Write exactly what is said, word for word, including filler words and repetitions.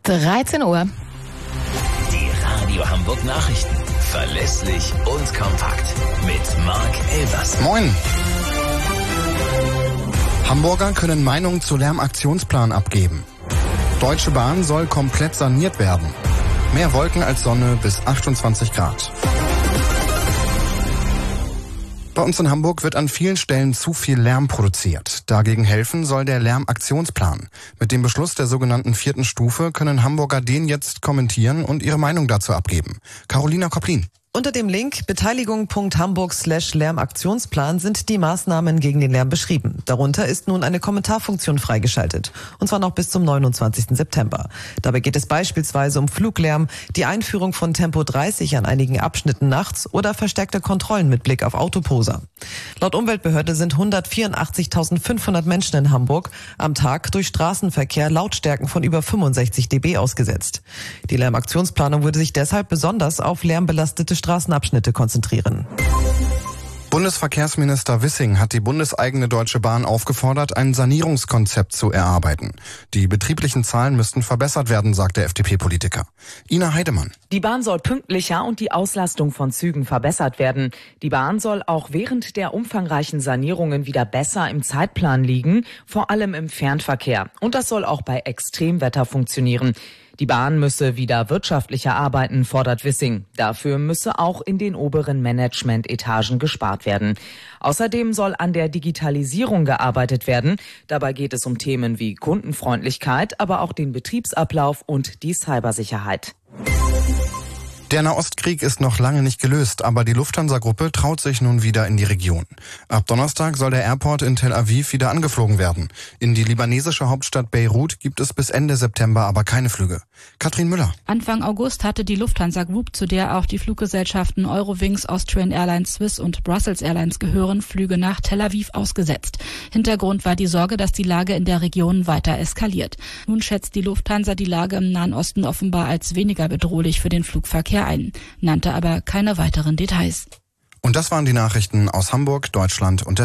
dreizehn Uhr. Die Radio Hamburg Nachrichten. Verlässlich und kompakt. Mit Marc Elvers. Moin. Hamburger können Meinung zu Lärmaktionsplan abgeben. Deutsche Bahn soll komplett saniert werden. Mehr Wolken als Sonne bis achtundzwanzig Grad. Bei uns in Hamburg wird an vielen Stellen zu viel Lärm produziert. Dagegen helfen soll der Lärmaktionsplan. Mit dem Beschluss der sogenannten vierten Stufe können Hamburger den jetzt kommentieren und ihre Meinung dazu abgeben. Carolina Kopplin. Unter dem Link beteiligung punkt hamburg slash Lärmaktionsplan sind die Maßnahmen gegen den Lärm beschrieben. Darunter ist nun eine Kommentarfunktion freigeschaltet. Und zwar noch bis zum neunundzwanzigsten September. Dabei geht es beispielsweise um Fluglärm, die Einführung von Tempo dreißig an einigen Abschnitten nachts oder verstärkte Kontrollen mit Blick auf Autoposer. Laut Umweltbehörde sind hundertvierundachtzigtausendfünfhundert Menschen in Hamburg am Tag durch Straßenverkehr Lautstärken von über fünfundsechzig Dezibel ausgesetzt. Die Lärmaktionsplanung würde sich deshalb besonders auf lärmbelastete Straßenabschnitte konzentrieren. Bundesverkehrsminister Wissing hat die bundeseigene Deutsche Bahn aufgefordert, ein Sanierungskonzept zu erarbeiten. Die betrieblichen Zahlen müssten verbessert werden, sagt der F D P-Politiker. Ina Heidemann. Die Bahn soll pünktlicher und die Auslastung von Zügen verbessert werden. Die Bahn soll auch während der umfangreichen Sanierungen wieder besser im Zeitplan liegen, vor allem im Fernverkehr. Und das soll auch bei Extremwetter funktionieren. Die Bahn müsse wieder wirtschaftlicher arbeiten, fordert Wissing. Dafür müsse auch in den oberen Management-Etagen gespart werden. Außerdem soll an der Digitalisierung gearbeitet werden. Dabei geht es um Themen wie Kundenfreundlichkeit, aber auch den Betriebsablauf und die Cybersicherheit. Der Nahostkrieg ist noch lange nicht gelöst, aber die Lufthansa-Gruppe traut sich nun wieder in die Region. Ab Donnerstag soll der Airport in Tel Aviv wieder angeflogen werden. In die libanesische Hauptstadt Beirut gibt es bis Ende September aber keine Flüge. Katrin Müller. Anfang August hatte die Lufthansa Group, zu der auch die Fluggesellschaften Eurowings, Austrian Airlines, Swiss und Brussels Airlines gehören, Flüge nach Tel Aviv ausgesetzt. Hintergrund war die Sorge, dass die Lage in der Region weiter eskaliert. Nun schätzt die Lufthansa die Lage im Nahen Osten offenbar als weniger bedrohlich für den Flugverkehr ein, nannte aber keine weiteren Details. Und das waren die Nachrichten aus Hamburg, Deutschland und der